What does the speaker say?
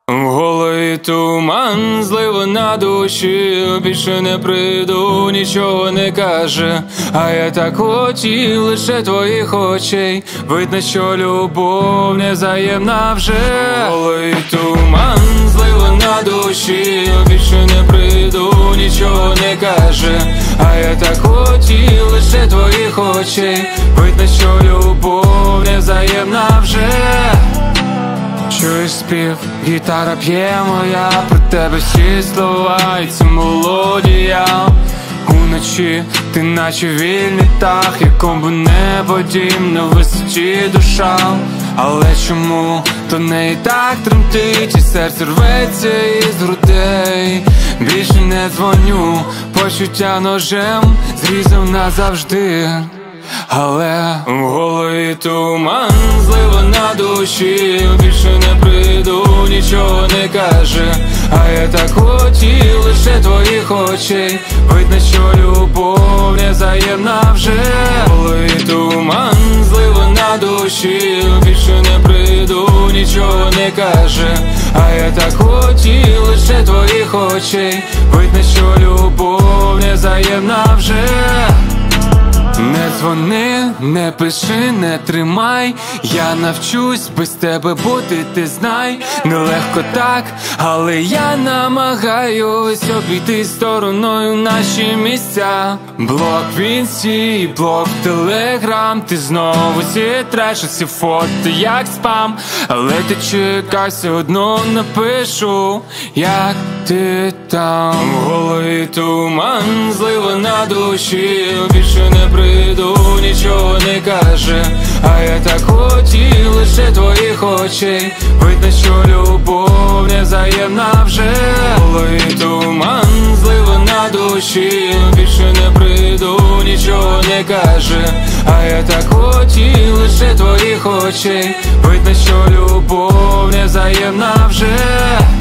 В голові туман, злива на душі, більше не прийду, нічого не каже. А я так хотів лише твоїх очей. Видно, що любов невзаємна вже. В голові туман, злива на душі, більше не прийду, нічого не каже. А я так хотів лише твоїх очей. Видно, що любов невзаємна вже. Чуєш спів, гітара п'є моя, про тебе всі слова і ця мелодія. Уночі ти наче вільний птах, яком би небо дім на висоті душа. Але чому то не і так тремтить, і серце рветься із грудей. Більше не дзвоню, почуття ножем зрізав назавжди. Але в голові туман, злива на душі, більше не прийду, нічого не каже. А я так хотів лише твоїх очей. Видно, що любов невзаємна вже. В голові туман, злива на душі, більше не прийду, нічого не каже. А я так хотів лише твоїх очей. Видно, що любов невзаємна вже. Не дзвони, не пиши, не тримай. Я навчусь без тебе бути, ти знай. Нелегко так, але я намагаюсь обійти стороною наші місця. Блок в інсті, блок в телеграм. Ти знову зітреш усі фото як спам. Але ти чекай, все одно напишу, як ти там. В голові туман, злива на душі, більше не прийду, нічого не каже. А я так хотів лише твоїх очей. Видно, що любов невзаємна вже. В голові туман, злива на душі, більше не прийду, нічого не каже. А я так хотів лише твоїх очей. Видно, що любов невзаємна вже.